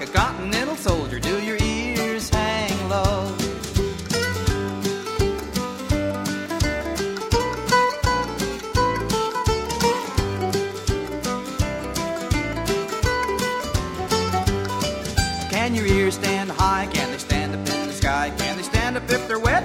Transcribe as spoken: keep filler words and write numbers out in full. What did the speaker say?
a continental soldier. Do your ears hang low? Can your ears stand high? Can they stand up in the sky? Can they stand up if they're wet?